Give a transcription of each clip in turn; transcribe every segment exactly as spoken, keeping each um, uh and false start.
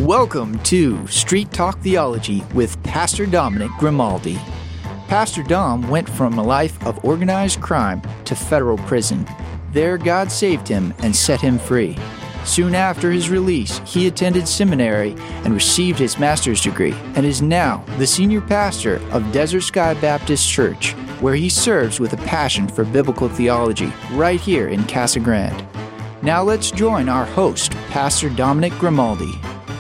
Welcome to Street Talk Theology with Pastor Dominic Grimaldi. Pastor Dom went from a life of organized crime to federal prison. There, God saved him and set him free. Soon after his release, he attended seminary and received his master's degree and is now the senior pastor of Desert Sky Baptist Church, where he serves with a passion for biblical theology right here in Casa Grande. Now let's join our host, Pastor Dominic Grimaldi.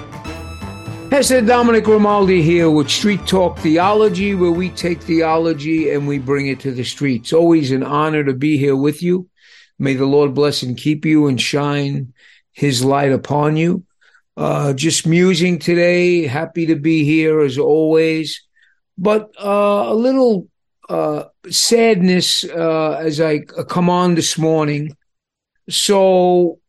Pastor Dominic Grimaldi here with Street Talk Theology, where we take theology and we bring it to the streets. Always an honor to be here with you. May the Lord bless and keep you and shine his light upon you. Uh, just musing today. Happy to be here as always. But uh, a little uh, sadness uh, as I come on this morning. So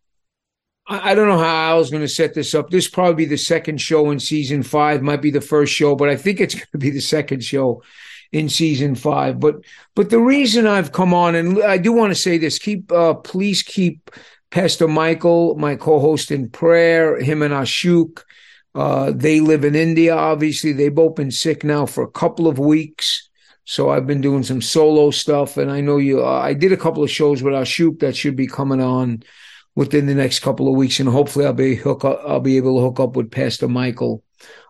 I don't know how I was going to set this up. This will probably be the second show in season five, might be the first show, but I think it's going to be the second show in season five. But but the reason I've come on, and I do want to say this, keep uh, please keep Pastor Michael, my co-host, in prayer, him and Ashok. Uh, they live in India, obviously. They've both been sick now for a couple of weeks. So I've been doing some solo stuff, and I know you. Uh, I did a couple of shows with Ashok that should be coming on within the next couple of weeks, and hopefully I'll be hook up, I'll be able to hook up with Pastor Michael,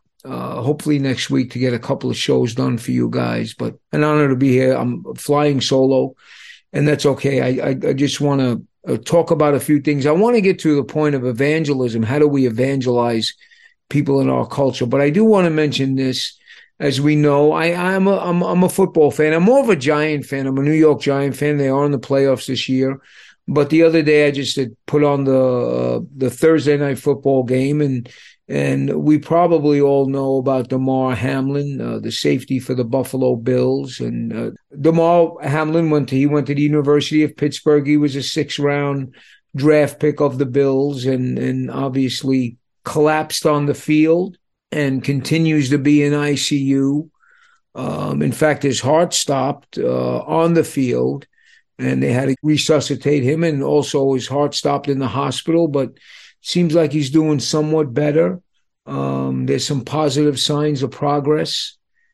uh, hopefully next week to get a couple of shows done for you guys. But an honor to be here. I'm flying solo, and that's okay. I I, I just want to uh, talk about a few things. I want to get to the point of evangelism. How do we evangelize people in our culture? But I do want to mention this. As we know, I, I'm a I'm I'm a football fan. I'm more of a Giant fan. I'm a New York Giant fan. They are in the playoffs this year. But the other day, I just had put on the uh, the Thursday night football game, and and we probably all know about Damar Hamlin, uh, the safety for the Buffalo Bills. And uh, Damar Hamlin went to he went to the University of Pittsburgh. He was a sixth round draft pick of the Bills, and and obviously collapsed on the field and continues to be in I C U. Um, in fact, his heart stopped uh, on the field, and they had to resuscitate him, and also his heart stopped in the hospital, but seems like he's doing somewhat better. Um, there's some positive signs of progress.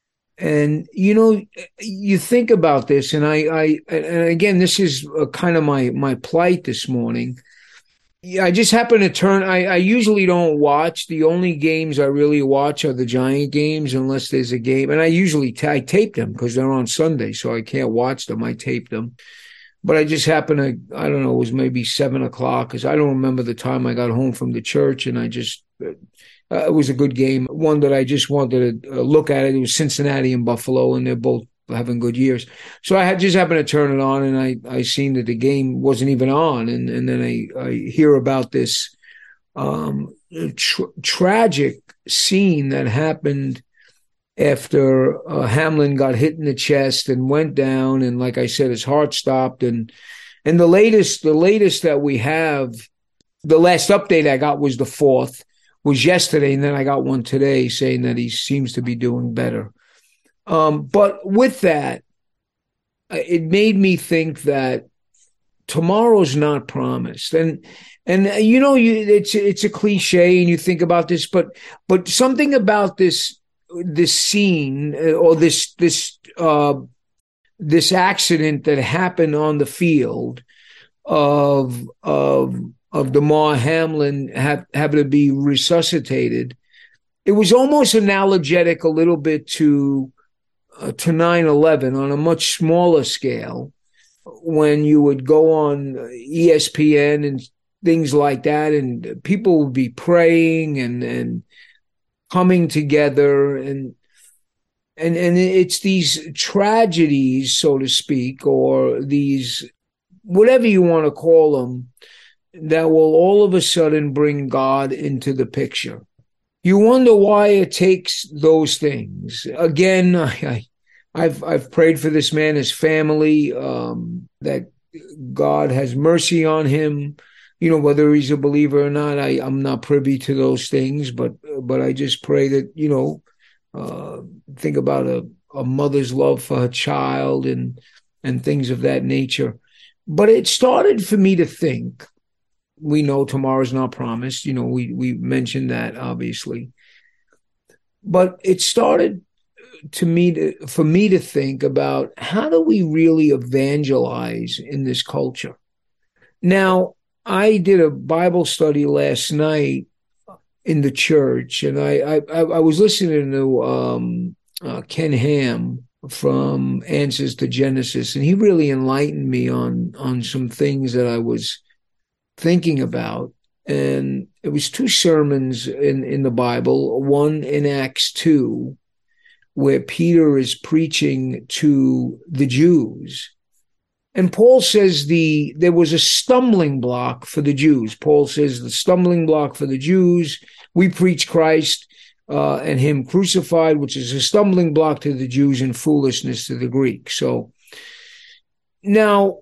And, you know, you think about this, and I, I and again, this is uh, kind of my, my plight this morning. Yeah, I just happen to turn, I, I usually don't watch. The only games I really watch are the Giant games, unless there's a game. And I usually, t- I tape them because they're on Sunday, so I can't watch them. I tape them. But I just happened to, I don't know, it was maybe seven o'clock because I don't remember the time I got home from the church, and I just, uh, it was a good game. One that I just wanted to uh, look at it. It was Cincinnati and Buffalo, and they're both having good years. So I had just happened to turn it on, and I, I seen that the game wasn't even on. And, and then I, I hear about this um, tra- tragic scene that happened after uh, Hamlin got hit in the chest and went down, and like I said, his heart stopped. And and the latest, the latest that we have, the last update I got was the fourth, was yesterday, and then I got one today saying that he seems to be doing better. Um, but with that, it made me think that tomorrow's not promised, and and you know, you, it's it's a cliche, and you think about this, but but something about this. this scene or this this uh, this accident that happened on the field of of of Damar Hamlin have, having to be resuscitated, it was almost analogetic a little bit to uh, to nine eleven on a much smaller scale, when you would go on E S P N and things like that, and people would be praying and and coming together, and and and it's these tragedies, so to speak, or these, whatever you want to call them, that will all of a sudden bring God into the picture. You wonder why it takes those things. Again, I, I've I've prayed for this man, his family, um, that God has mercy on him. You know, whether he's a believer or not, I, I'm not privy to those things, but but I just pray that, you know, uh, think about a, a mother's love for her child and and things of that nature. But it started for me to think We know tomorrow's not promised. You know, we, we mentioned that, obviously. But it started to me to, for me to think about, how do we really evangelize in this culture? Now, I did a Bible study last night in the church, and I I, I was listening to um, uh, Ken Ham from Answers to Genesis, and he really enlightened me on on some things that I was thinking about. And it was two sermons in, in the Bible, one in Acts two, where Peter is preaching to the Jews. And Paul says the there was a stumbling block for the Jews. Paul says the stumbling block for the Jews, we preach Christ uh, and him crucified, which is a stumbling block to the Jews and foolishness to the Greeks. So now,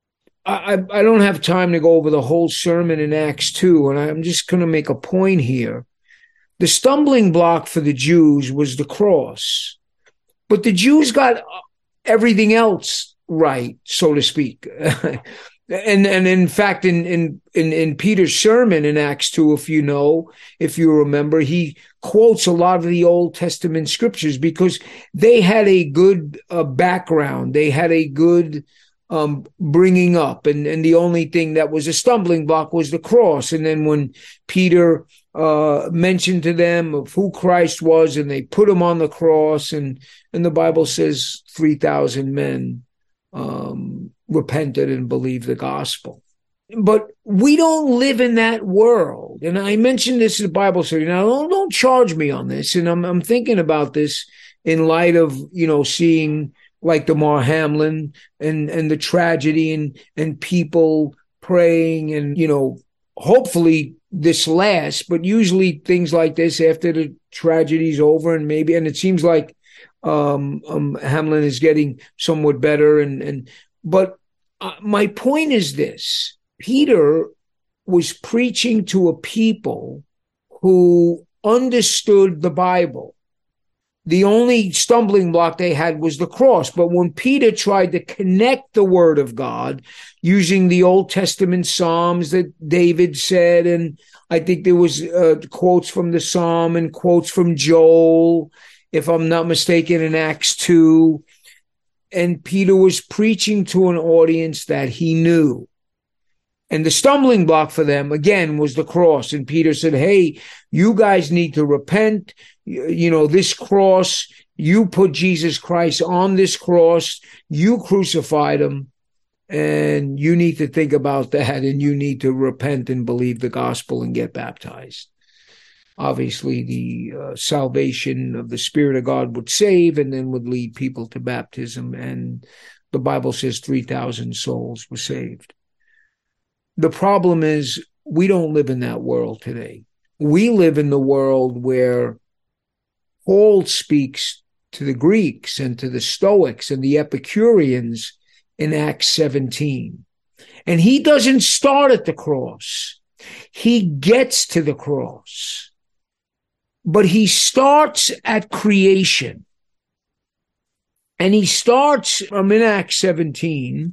I, I don't have time to go over the whole sermon in Acts two, and I'm just going to make a point here. The stumbling block for the Jews was the cross, but the Jews got everything else right, so to speak. and and in fact, in, in in in Peter's sermon in Acts two, if you know, if you remember, he quotes a lot of the Old Testament scriptures because they had a good uh, background. They had a good Um, bringing up, and, and the only thing that was a stumbling block was the cross. And then when Peter uh, mentioned to them of who Christ was, and they put him on the cross, and, and the Bible says three thousand men um, repented and believed the gospel. But we don't live in that world. And I mentioned this in the Bible study. Now, don't, don't charge me on this. And I'm, I'm thinking about this in light of, you know, seeing like Damar Hamlin and, and the tragedy and, and people praying, and, you know, hopefully this lasts, but usually things like this after the tragedy's over, and maybe, and it seems like um, um, Hamlin is getting somewhat better. And, and, but uh, my point is this: Peter was preaching to a people who understood the Bible. The only stumbling block they had was the cross. But when Peter tried to connect the word of God using the Old Testament Psalms that David said, and I think there was uh, quotes from the Psalm and quotes from Joel, if I'm not mistaken, in Acts two, and Peter was preaching to an audience that he knew. And the stumbling block for them, again, was the cross. And Peter said, hey, you guys need to repent. You know, this cross, you put Jesus Christ on this cross, you crucified him, and you need to think about that, and you need to repent and believe the gospel and get baptized. Obviously, the uh, salvation of the Spirit of God would save and then would lead people to baptism. And the Bible says three thousand souls were saved. The problem is we don't live in that world today. We live in the world where Paul speaks to the Greeks and to the Stoics and the Epicureans in Acts seventeen. And he doesn't start at the cross. He gets to the cross. But he starts at creation. And he starts, I'm in Acts seventeen,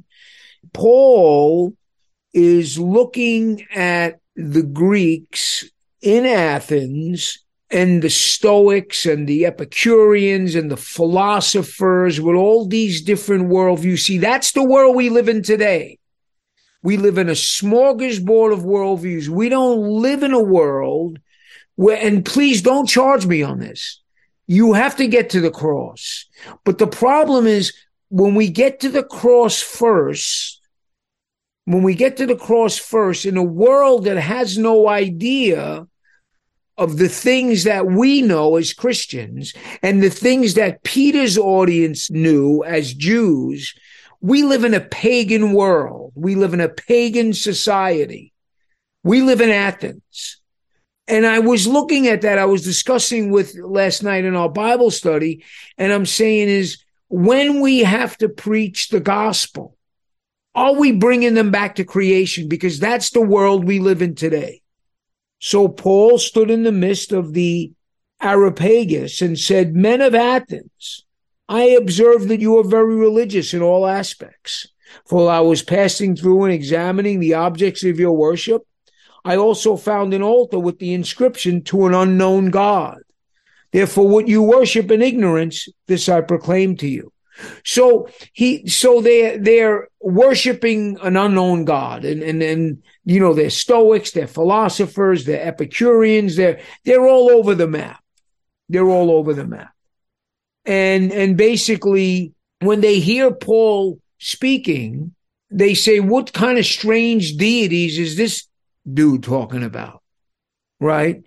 Paul is looking at the Greeks in Athens and the Stoics and the Epicureans and the philosophers with all these different worldviews. See, that's the world we live in today. We live in a smorgasbord of worldviews. We don't live in a world where, and please don't charge me on this, you have to get to the cross. But the problem is when we get to the cross first, when we get to the cross first in a world that has no idea of the things that we know as Christians and the things that Peter's audience knew as Jews, we live in a pagan world. We live in a pagan society. We live in Athens. And I was looking at that. I was discussing with last night in our Bible study, and I'm saying is when we have to preach the gospel, are we bringing them back to creation? Because that's the world we live in today. So Paul stood in the midst of the Areopagus and said, men of Athens, I observe that you are very religious in all aspects. For I was passing through and examining the objects of your worship. I also found an altar with the inscription, to an unknown God. Therefore, what you worship in ignorance, this I proclaim to you. So he, so they they're worshiping an unknown God, and and and you know, they're Stoics, they're philosophers, they're Epicureans, they're they're all over the map. They're all over the map, and and basically, when they hear Paul speaking, they say, "What kind of strange deities is this dude talking about?" Right?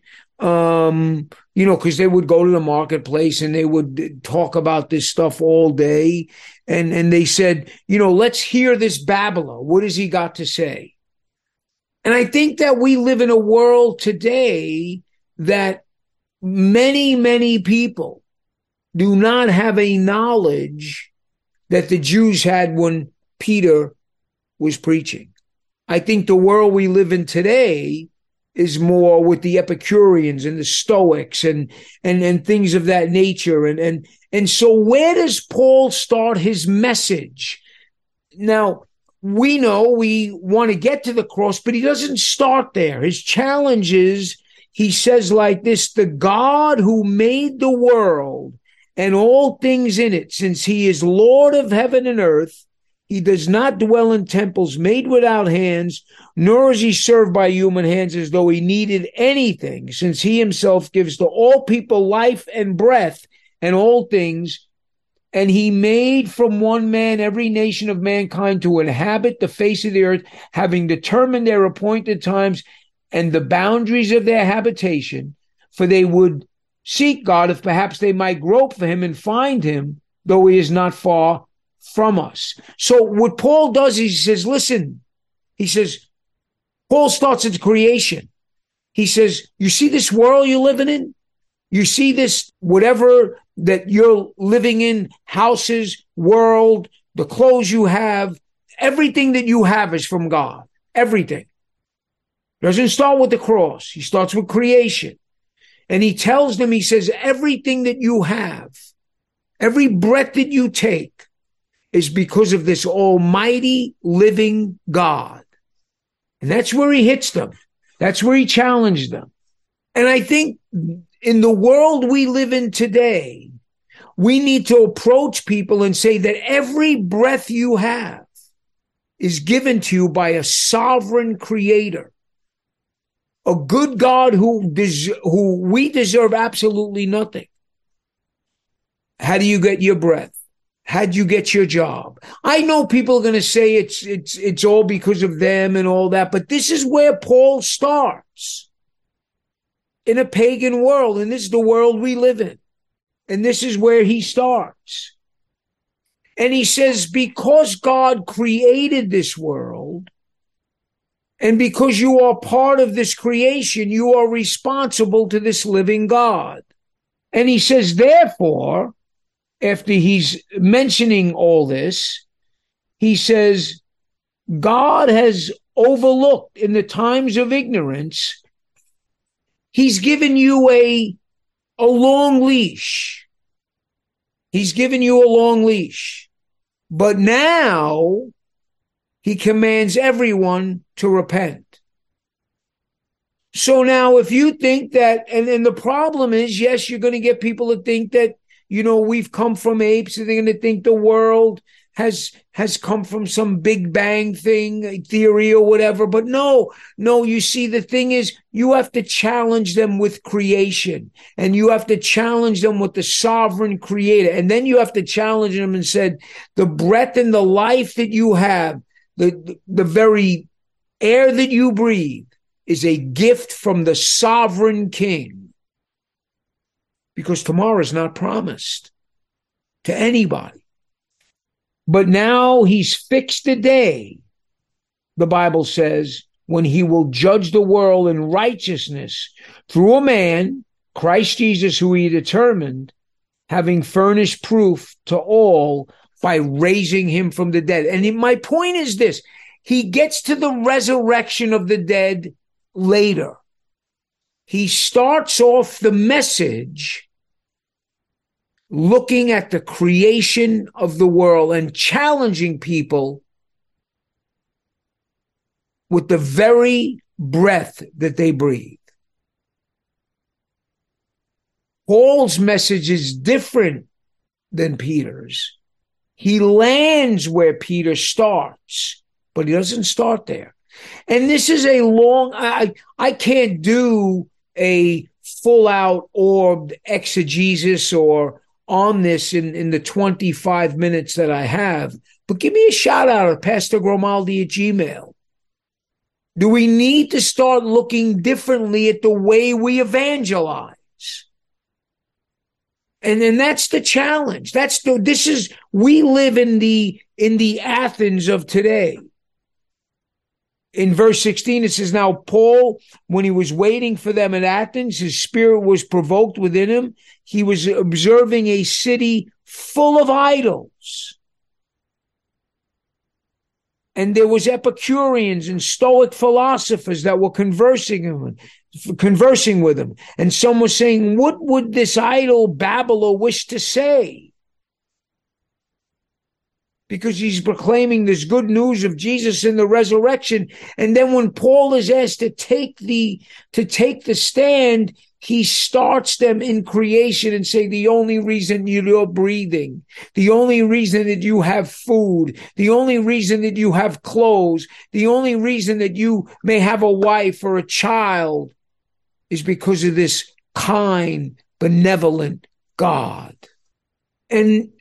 Um, you know, because they would go to the marketplace and they would talk about this stuff all day. And, and they said, you know, let's hear this babbler. What has he got to say? And I think that we live in a world today that many, many people do not have a knowledge that the Jews had when Peter was preaching. I think the world we live in today is more with the Epicureans and the Stoics and, and, and things of that nature. And, and, and so where does Paul start his message? Now, we know we want to get to the cross, but he doesn't start there. His challenge is, he says like this: the God who made the world and all things in it, since he is Lord of heaven and earth, he does not dwell in temples made without hands, nor is he served by human hands as though he needed anything, since he himself gives to all people life and breath and all things. And he made from one man every nation of mankind to inhabit the face of the earth, having determined their appointed times and the boundaries of their habitation, for they would seek God, if perhaps they might grope for him and find him, though he is not far from us. So what Paul does is he says, listen, he says, Paul starts at creation. He says, you see this world you're living in? You see this, whatever that you're living in, houses, world, the clothes you have, everything that you have is from God. Everything. Doesn't start with the cross. He starts with creation. And he tells them, he says, everything that you have, every breath that you take, is because of this almighty living God. And that's where he hits them. That's where he challenged them. And I think in the world we live in today, we need to approach people and say that every breath you have is given to you by a sovereign creator, a good God who des- who we deserve absolutely nothing. How do you get your breath? How'd you get your job? I know people are going to say it's it's it's all because of them and all that, but this is where Paul starts. In a pagan world, and this is the world we live in. And this is where he starts. And he says, because God created this world, and because you are part of this creation, you are responsible to this living God. And he says, therefore, after he's mentioning all this, he says, God has overlooked in the times of ignorance, he's given you a, a long leash. He's given you a long leash. But now he commands everyone to repent. So now if you think that, and, and the problem is, yes, you're going to get people to think that, you know, we've come from apes, and they're going to think the world has has come from some Big Bang thing, theory or whatever. But no, no, you see, the thing is, you have to challenge them with creation, and you have to challenge them with the sovereign creator. And then you have to challenge them and said, the breath and the life that you have, the, the very air that you breathe is a gift from the sovereign king. Because tomorrow is not promised to anybody. But now he's fixed a day, the Bible says, when he will judge the world in righteousness through a man, Christ Jesus, who he determined, having furnished proof to all by raising him from the dead. And my point is this: he gets to the resurrection of the dead later. He starts off the message looking at the creation of the world and challenging people with the very breath that they breathe. Paul's message is different than Peter's. He lands where Peter starts, but he doesn't start there. And this is a long, I, I can't do a full out orbed exegesis or on this in, in the twenty-five minutes that I have, but give me a shout out at Pastor Grimaldi at Gmail. Do we need to start looking differently at the way we evangelize? And then that's the challenge. That's the, this is, we live in the, in the Athens of today. In verse sixteen, it says, now Paul, when he was waiting for them at Athens, his spirit was provoked within him. He was observing a city full of idols. And there was Epicureans and Stoic philosophers that were conversing him, conversing with him. And some was saying, what would this idol babbler wish to say? Because he's proclaiming this good news of Jesus and the resurrection. And then when Paul is asked to take the, to take the stand, he starts them in creation and say, the only reason you're breathing, the only reason that you have food, the only reason that you have clothes, the only reason that you may have a wife or a child is because of this kind, benevolent God. And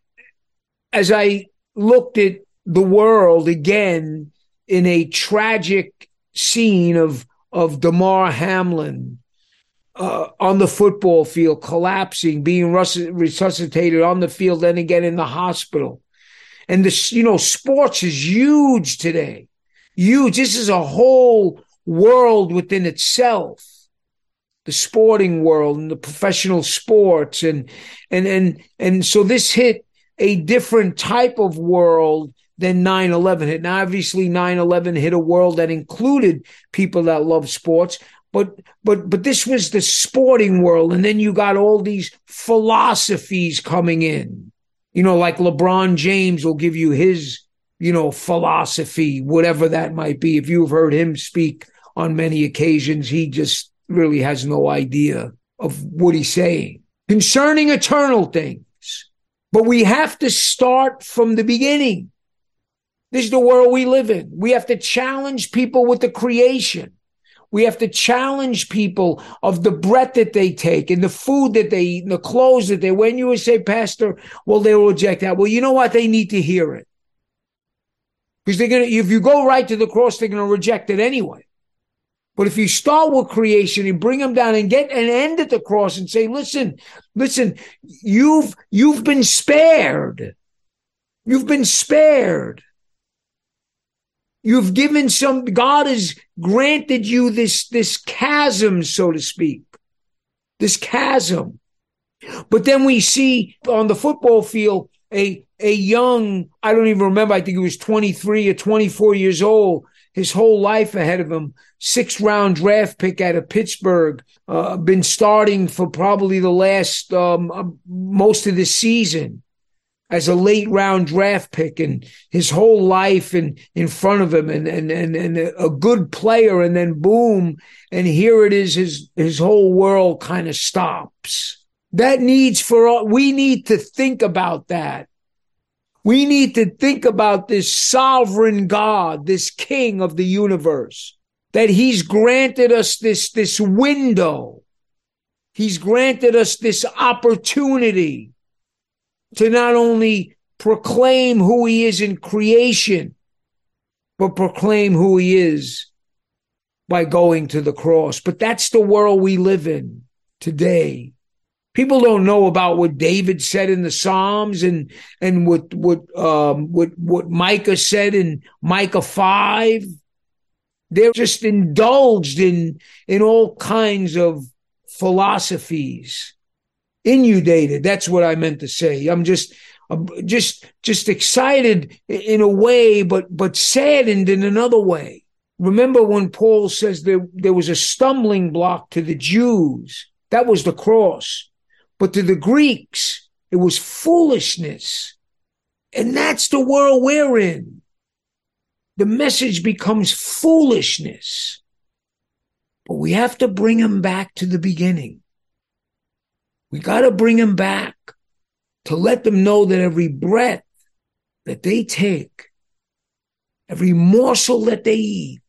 as I looked at the world again in a tragic scene of, of Damar Hamlin uh, on the football field, collapsing, being resuscitated on the field, then again in the hospital. And this, you know, sports is huge today. Huge. This is a whole world within itself. The sporting world and the professional sports. And, and, and, and so this hit a different type of world than nine eleven hit. Now, obviously, nine eleven hit a world that included people that love sports, but but but this was the sporting world. And then you got all these philosophies coming in. You know, like LeBron James will give you his, you know, philosophy, whatever that might be. If you've heard him speak on many occasions, he just really has no idea of what he's saying concerning eternal things. But we have to start from the beginning. This is the world we live in. We have to challenge people with the creation. We have to challenge people of the breath that they take and the food that they eat and the clothes that they wear. When you would say, Pastor, well, they will reject that. Well, you know what? They need to hear it. Because they're going to, if you go right to the cross, they're going to reject it anyway. But if you start with creation and bring them down and get and end at the cross and say, listen, listen, you've, you've been spared. You've been spared. You've given some, God has granted you this, this chasm, so to speak, this chasm. But then we see on the football field, a, a young, I don't even remember, I think he was twenty-three or twenty-four years old, his whole life ahead of him, sixth round draft pick out of Pittsburgh, uh, been starting for probably the last, um, uh, most of the season as a late round draft pick, and his whole life in, in front of him, and, and, and, and a good player. And then boom. And here it is. His, his whole world kind of stops. That needs for, we need to think about that. We need to think about this sovereign God, this King of the universe, that he's granted us this, this window. He's granted us this opportunity to not only proclaim who he is in creation, but proclaim who he is by going to the cross. But that's the world we live in today. People don't know about what David said in the Psalms and, and what, what, um, what, what Micah said in Micah five. They're just indulged in, in all kinds of philosophies. Inundated. That's what I meant to say. I'm just, I'm just, just excited in a way, but, but saddened in another way. Remember when Paul says there, there was a stumbling block to the Jews. That was the cross. But to the Greeks, it was foolishness. And that's the world we're in. The message becomes foolishness. we have to bring them back to the beginning. We got to bring them back to let them know that every breath that they take, every morsel that they eat,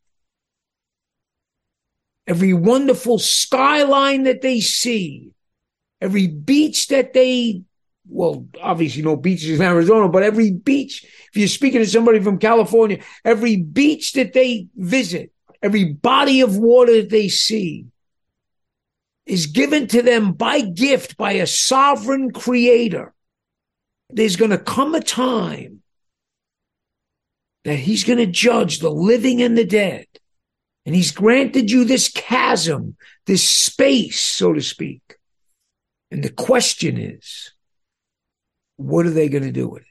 every wonderful skyline that they see, every beach that they, well, obviously no beaches in Arizona, but every beach, if you're speaking to somebody from California, every beach that they visit, every body of water that they see is given to them by gift by a sovereign creator. There's going to come a time that he's going to judge the living and the dead. And he's granted you this chasm, this space, so to speak. And the question is, what are they going to do with it?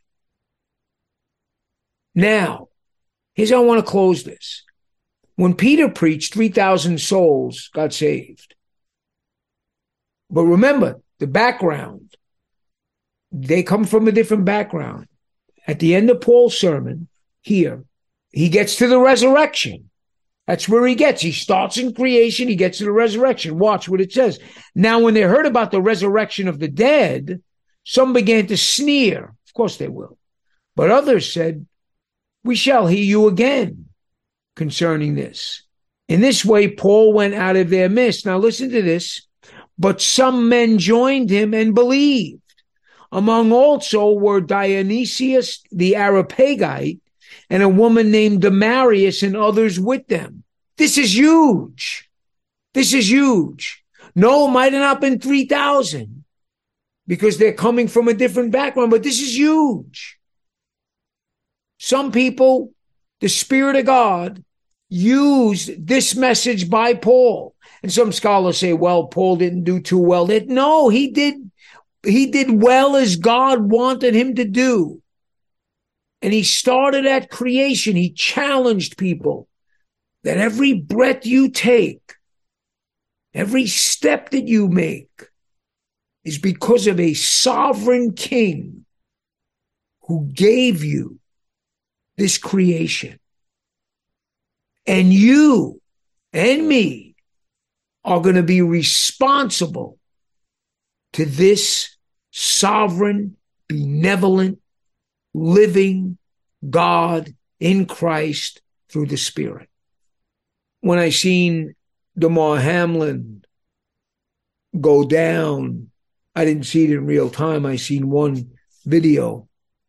Now, here's how I want to close this. When Peter preached, three thousand souls got saved. But remember, the background, they come from a different background. At the end of Paul's sermon, here, he gets to the resurrection. That's where he gets. He starts in creation, he gets to the resurrection. Watch what it says. Now, when they heard about the resurrection of the dead, some began to sneer. Of course they will. But others said, we shall hear you again concerning this. In this way, Paul went out of their midst. Now listen to this. But some men joined him and believed. Among also were Dionysius the Areopagite and a woman named Damaris and others with them. This is huge. This is huge. No, it might have not been three thousand because they're coming from a different background, but this is huge. Some people, the Spirit of God, used this message by Paul. And some scholars say, well, Paul didn't do too well. That no, he did, he did well as God wanted him to do. And he started at creation. He challenged people that every breath you take, every step that you make is because of a sovereign king who gave you this creation. And you and me are going to be responsible to this sovereign, benevolent, living God in Christ through the Spirit. When I seen Damar Hamlin go down, I didn't see it in real time. I seen one video.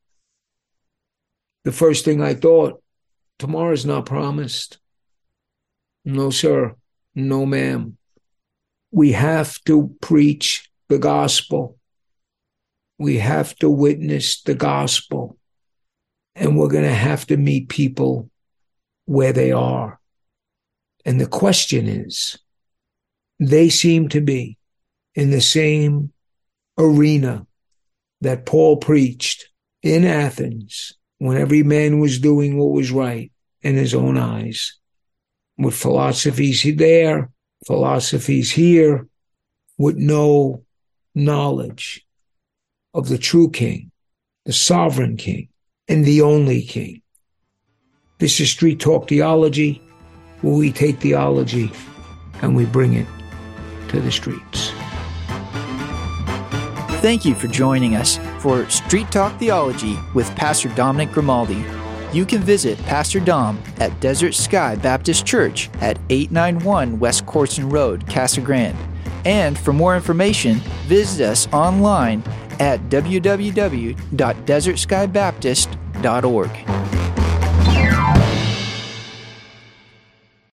The first thing I thought, tomorrow's not promised. No, sir. No, ma'am. We have to preach the gospel. We have to witness the gospel. And we're going to have to meet people where they are. And the question is, they seem to be in the same arena that Paul preached in Athens when every man was doing what was right in his own eyes. With philosophies there, philosophies here, with no knowledge of the true king, the sovereign king, and the only king. This is Street Talk Theology, where we take theology and we bring it to the streets. Thank you for joining us for Street Talk Theology with Pastor Dominic Grimaldi. You can visit Pastor Dom at Desert Sky Baptist Church at eight ninety-one West Corson Road, Casa Grande. And for more information, visit us online at w w w dot desert sky baptist dot org.